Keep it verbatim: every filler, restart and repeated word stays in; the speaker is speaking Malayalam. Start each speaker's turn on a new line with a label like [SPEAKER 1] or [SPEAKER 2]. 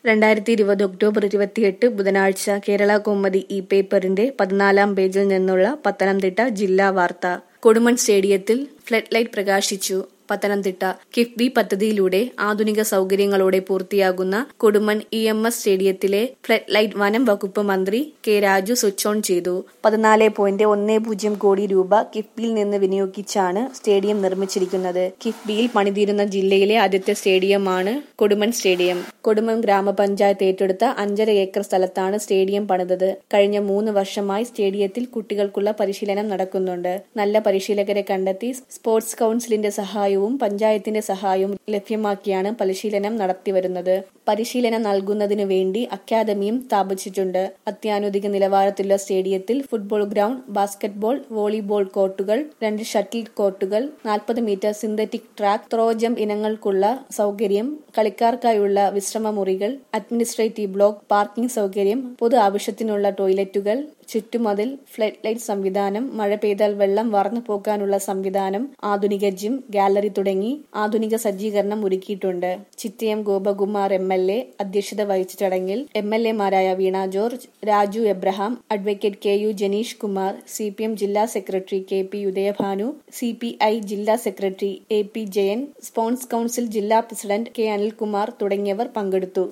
[SPEAKER 1] രണ്ടായിരത്തി ഇരുപത് ഒക്ടോബർ ഇരുപത്തിയെട്ട് ബുധനാഴ്ച കേരള കൗമുദി ഈ പേപ്പറിന്റെ പതിനാലാം പേജിൽ നിന്നുള്ള പത്തനംതിട്ട ജില്ലാ വാർത്ത. കൊടുമൺ സ്റ്റേഡിയത്തിൽ ഫ്ലഡ് ലൈറ്റ് പ്രകാശിച്ചു. പത്തനംതിട്ട കിഫ്ബി പദ്ധതിയിലൂടെ ആധുനിക സൗകര്യങ്ങളോടെ പൂർത്തിയാകുന്ന കൊടുമൺ ഇ എം എസ് സ്റ്റേഡിയത്തിലെ ഫ്ലഡ് ലൈറ്റ് വനം വകുപ്പ് മന്ത്രി കെ രാജു സ്വിച്ച് ഓൺ ചെയ്തു. പതിനാല് പോയിന്റ് ഒന്ന് പൂജ്യം കോടി രൂപ കിഫ്ബിയിൽ നിന്ന് വിനിയോഗിച്ചാണ് സ്റ്റേഡിയം നിർമ്മിച്ചിരിക്കുന്നത്. കിഫ്ബിയിൽ പണിതീരുന്ന ജില്ലയിലെ ആദ്യത്തെ സ്റ്റേഡിയമാണ് കൊടുമൺ സ്റ്റേഡിയം. കൊടുമൺ ഗ്രാമപഞ്ചായത്ത് ഏറ്റെടുത്ത അഞ്ചര ഏക്കർ സ്ഥലത്താണ് സ്റ്റേഡിയം പണിതത്. കഴിഞ്ഞ മൂന്ന് വർഷമായി സ്റ്റേഡിയത്തിൽ കുട്ടികൾക്കുള്ള പരിശീലനം നടക്കുന്നുണ്ട്. നല്ല പരിശീലകരെ കണ്ടെത്തി സ്പോർട്സ് കൗൺസിലിന്റെ സഹായവും പഞ്ചായത്തിന്റെ സഹായവും ലഭ്യമാക്കിയാണ് പരിശീലനം നടത്തിവരുന്നത്. പരിശീലനം നൽകുന്നതിനു വേണ്ടി അക്കാദമിയും സ്ഥാപിച്ചിട്ടുണ്ട്. അത്യാധുനിക നിലവാരത്തിലുള്ള സ്റ്റേഡിയത്തിൽ ഫുട്ബോൾ ഗ്രൗണ്ട്, ബാസ്കറ്റ്ബോൾ, വോളിബോൾ കോർട്ടുകൾ, രണ്ട് ഷട്ടിൽ കോർട്ടുകൾ, നാൽപ്പത് metre synthetic track, throw jump ഇനങ്ങൾക്കുള്ള സൗകര്യം, കളിക്കാർക്കായുള്ള വിശ്രമ മുറികൾ, അഡ്മിനിസ്ട്രേറ്റീവ് ബ്ലോക്ക്, പാർക്കിംഗ് സൗകര്യം, പൊതു ആവശ്യത്തിനുള്ള ടോയ്ലറ്റുകൾ, ചുറ്റുമതിൽ, ഫ്ലഡ് ലൈറ്റ് സംവിധാനം, മഴ പെയ്താൽ വെള്ളം വാർന്നു പോകാനുള്ള സംവിധാനം, ആധുനിക ജിം, ഗാലറി തുടങ്ങി ആധുനിക സജ്ജീകരണം ഒരുക്കിയിട്ടുണ്ട്. Chittayam Gopakumar M L A അധ്യക്ഷത വഹിച്ച ചടങ്ങിൽ എം എൽ എമാരായ Veena George, Raju Abraham, advocate K U Janeesh Kumar, C P M ജില്ലാ secretary K P Udayabhanu, C P I ജില്ലാ secretary A P Jayan, sports council ജില്ലാ പ്രസിഡന്റ് കെ അനിൽകുമാർ തുടങ്ങിയവർ പങ്കെടുത്തു.